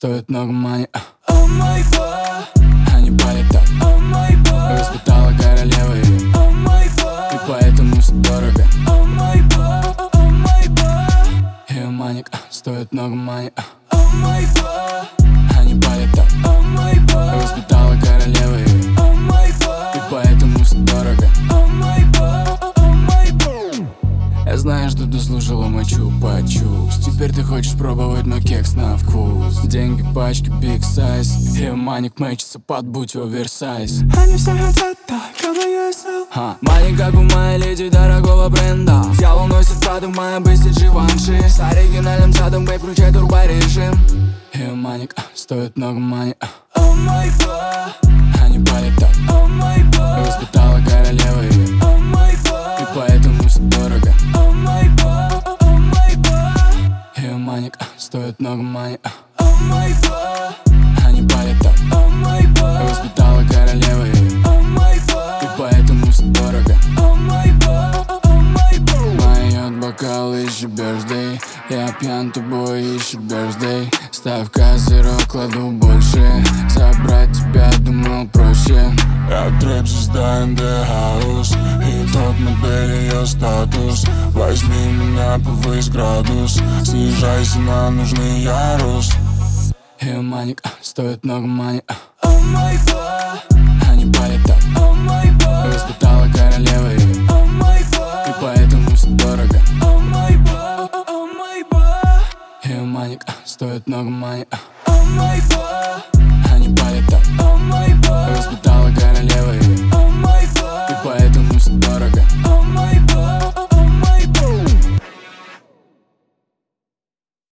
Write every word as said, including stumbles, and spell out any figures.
стоит много money. О мой бог, Они палят так, о мой бог, воспитала королева ее, о мой бог, и поэтому все дорого. о мой бог, о мой бог, Ее маник стоит много money. о мой бог, Они палят так, о мой бог, воспитала королева ее, о мой и бог, поэтому все дорого. о мой бог, о мой бог. Я знаю, что ты слушала мой чупа-чупс. Теперь ты хочешь пробовать мой кекс на вкус. Деньги, пачки, big size. Ее маник мэчится под будь оверсайз. Они все хотят так, как я стал. Ха, маник как у моей леди дорогого бренда. Дьявол носит Прада, моя быстит Живанши. С оригинальным задом, бэй, включай турборежим. Ее маник стоит много money. О мой бог, Они палят так, о мой бог, воспитала королева ее, о мой и бог, поэтому все дорого. о мой бог, о мой бог, Ее маник стоит много money. о мой бог, Они палят так, о мой бог, воспитала королева ее, о мой и бог, поэтому все дорого. о мой бог, о мой бог. Моет бокал, ищи birthday. Я пьян, тобой ищи birthday. Ставь козырек, кладу больше. Забрать тебя думал проще. Я трэп-звезда in the house, и тот модель ее статус. Возьми меня, повысь градус, снижайся на нужный ярус. Ее маник стоит много money. О мой бог, Они палят так, о мой бог, воспитала королева ее, о мой и бог, поэтому все дорого. о мой бог, о мой бог. Ее маник стоит много money.